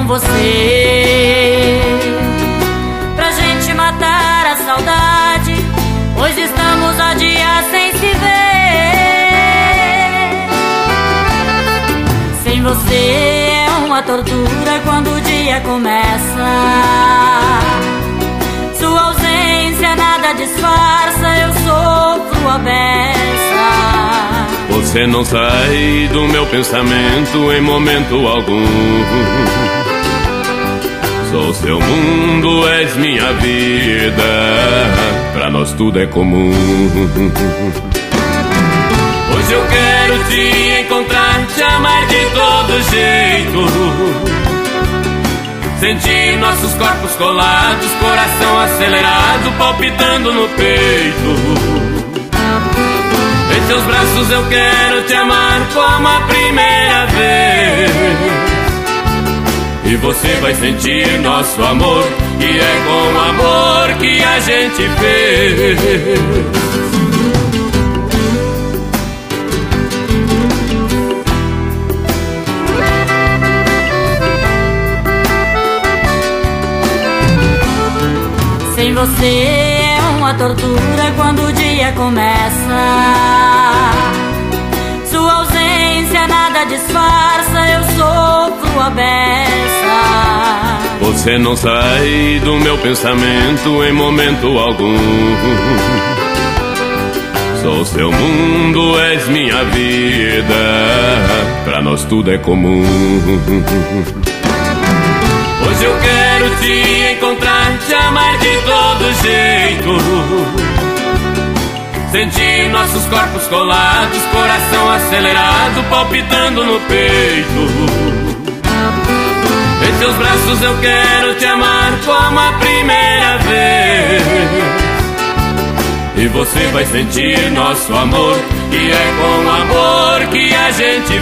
com você, pra gente matar a saudade, pois estamos há dias sem se ver. Sem você é uma tortura quando o dia começa. Sua ausência nada disfarça, eu sofro a beça. Você não sai do meu pensamento em momento algum. Sou seu mundo, és minha vida, pra nós tudo é comum. Hoje eu quero te encontrar, te amar de todo jeito, sentir nossos corpos colados, coração acelerado, palpitando no peito. Em seus braços eu quero te amar como a primeira vez, e você vai sentir nosso amor, que é com amor que a gente fez. Sem você é uma tortura quando o dia começa. Sua ausência nada disfarça, eu sofro a beça. Você não sai do meu pensamento em momento algum. Sou seu mundo, és minha vida, pra nós tudo é comum. Hoje eu quero te encontrar, te amar de todo jeito, sentir nossos corpos colados, coração acelerado, palpitando no peito. Em seus braços eu quero te amar como a primeira vez, e você vai sentir nosso amor, que é com amor que a gente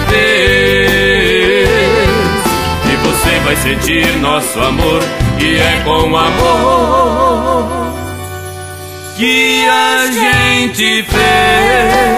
fez. Você vai sentir nosso amor, que é com amor que a gente fez.